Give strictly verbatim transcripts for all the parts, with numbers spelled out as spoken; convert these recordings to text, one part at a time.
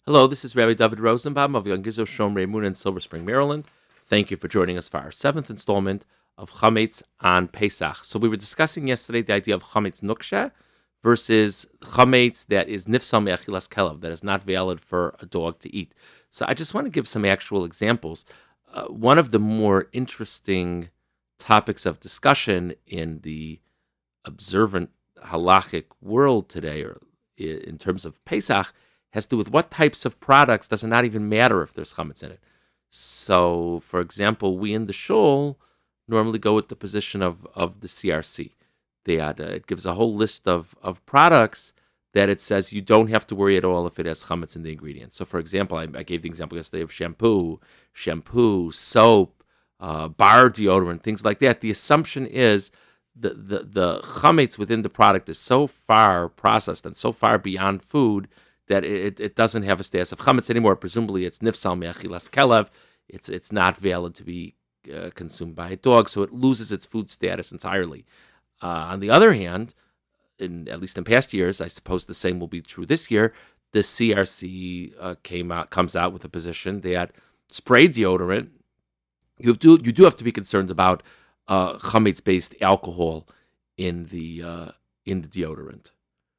Hello, this is Rabbi David Rosenbaum of Young Gizo Shomrei Moon in Silver Spring, Maryland. Thank you for joining us for our seventh installment of Chametz on Pesach. So we were discussing yesterday the idea of Chametz Nuksha versus Chametz that is Nifsal Me'achilas Kelev, that is not valid for a dog to eat. So I just want to give some actual examples. Uh, one of the more interesting topics of discussion in the observant halachic world today, or in terms of Pesach, has to do with what types of products does it not even matter if there's chametz in it. So, for example, we in the shul normally go with the position of, of the C R C. They had, uh, it gives a whole list of, of products that it says you don't have to worry at all if it has chametz in the ingredients. So, for example, I, I gave the example yesterday of shampoo, shampoo, soap, uh, bar deodorant, things like that. The assumption is the, the, the chametz within the product is so far processed and so far beyond food that it, it doesn't have a status of chametz anymore. Presumably, it's nifsal me'achilas kelev. It's it's not valid to be uh, consumed by a dog, so it loses its food status entirely. Uh, on the other hand, in at least in past years, I suppose the same will be true this year. The C R C uh, came out comes out with a position that spray deodorant, you do you do have to be concerned about uh, chametz-based alcohol in the uh, in the deodorant.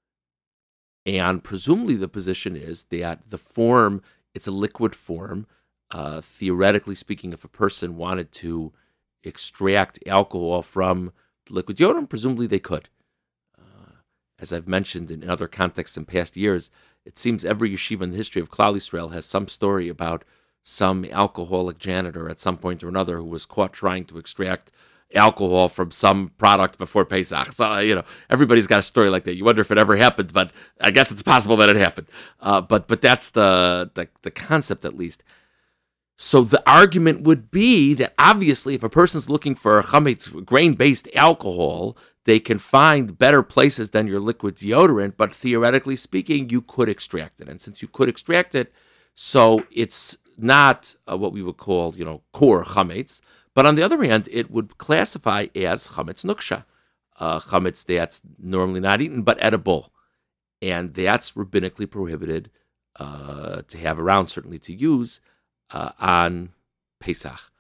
And presumably the position is that the form, it's a liquid form. Uh, theoretically speaking, if a person wanted to extract alcohol from the liquid deodorant, presumably they could. Uh, as I've mentioned in other contexts in past years, it seems every yeshiva in the history of Klal Yisrael has some story about some alcoholic janitor at some point or another who was caught trying to extract alcohol from some product before Pesach. So, you know, everybody's got a story like that. You wonder if it ever happened, but I guess it's possible that it happened. Uh, but but that's the, the the concept, at least. So the argument would be that obviously if a person's looking for chametz grain-based alcohol, they can find better places than your liquid deodorant, but theoretically speaking, you could extract it. And since you could extract it, so it's not uh, what we would call, you know, core chametz. But on the other hand, it would classify as chametz nuksha, uh, chametz that's normally not eaten but edible, and that's rabbinically prohibited uh, to have around, certainly to use uh, on Pesach.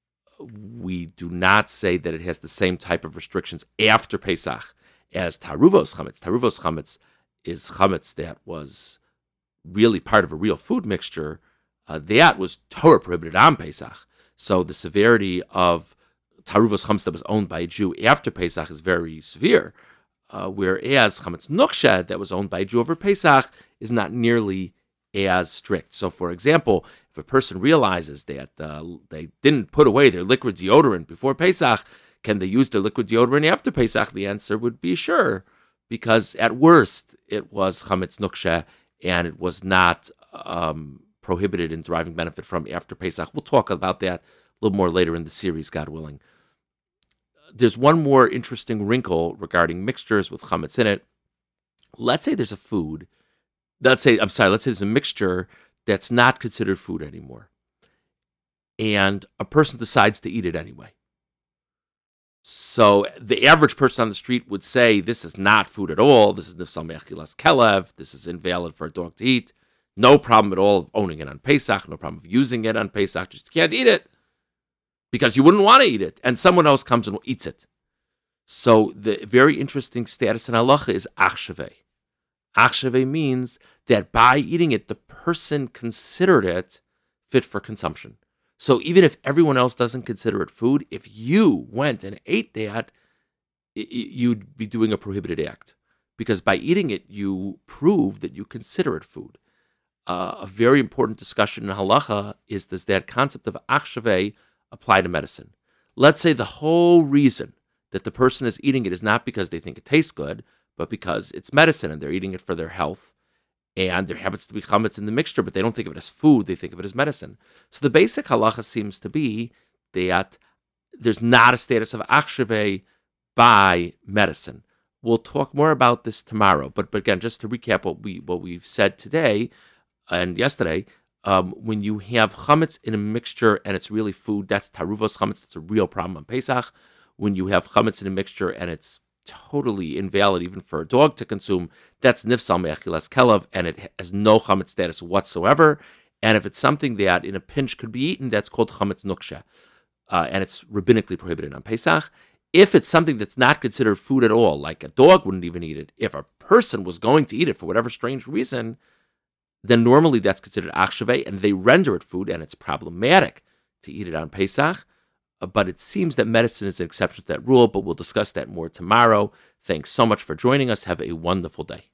We do not say that it has the same type of restrictions after Pesach as taruvos chametz. Taruvos chametz is chametz that was really part of a real food mixture. Uh, that was Torah prohibited on Pesach. So the severity of taruvos chametz that was owned by a Jew after Pesach is very severe, uh, whereas chametz nuksha that was owned by a Jew over Pesach is not nearly as strict. So, for example, if a person realizes that uh, they didn't put away their liquid deodorant before Pesach, can they use their liquid deodorant after Pesach? The answer would be sure, because at worst it was chametz nuksha and it was not Um, prohibited in deriving benefit from after Pesach. We'll talk about that a little more later in the series, God willing. There's one more interesting wrinkle regarding mixtures with chametz in it. Let's say there's a food, let's say, I'm sorry, let's say there's a mixture that's not considered food anymore, and a person decides to eat it anyway. So the average person on the street would say, this is not food at all, this is nifsal me'achilas kelev, this is invalid for a dog to eat. No problem at all of owning it on Pesach, no problem of using it on Pesach, just can't eat it because you wouldn't want to eat it, and someone else comes and eats it. So the very interesting status in halacha is achshaveh. Achshaveh means that by eating it, the person considered it fit for consumption. So even if everyone else doesn't consider it food, if you went and ate that, you'd be doing a prohibited act, because by eating it, you prove that you consider it food. Uh, a very important discussion in halacha is does that concept of achshaveh apply to medicine? Let's say the whole reason that the person is eating it is not because they think it tastes good, but because it's medicine and they're eating it for their health, and there happens to be chametz in the mixture, but they don't think of it as food, they think of it as medicine. So the basic halacha seems to be that there's not a status of achshaveh by medicine. We'll talk more about this tomorrow, but, but again, just to recap what, we, what we've said today, and yesterday, um, when you have chametz in a mixture and it's really food, that's taruvos chametz. That's a real problem on Pesach. When you have chametz in a mixture and it's totally invalid even for a dog to consume, that's nifsal me'achilas kelav, and it has no chametz status whatsoever. And if it's something that in a pinch could be eaten, that's called chametz nuksha, uh, and it's rabbinically prohibited on Pesach. If it's something that's not considered food at all, like a dog wouldn't even eat it, if a person was going to eat it for whatever strange reason, then normally that's considered achshaveh, and they render it food, and it's problematic to eat it on Pesach. Uh, But it seems that medicine is an exception to that rule, but we'll discuss that more tomorrow. Thanks so much for joining us. Have a wonderful day.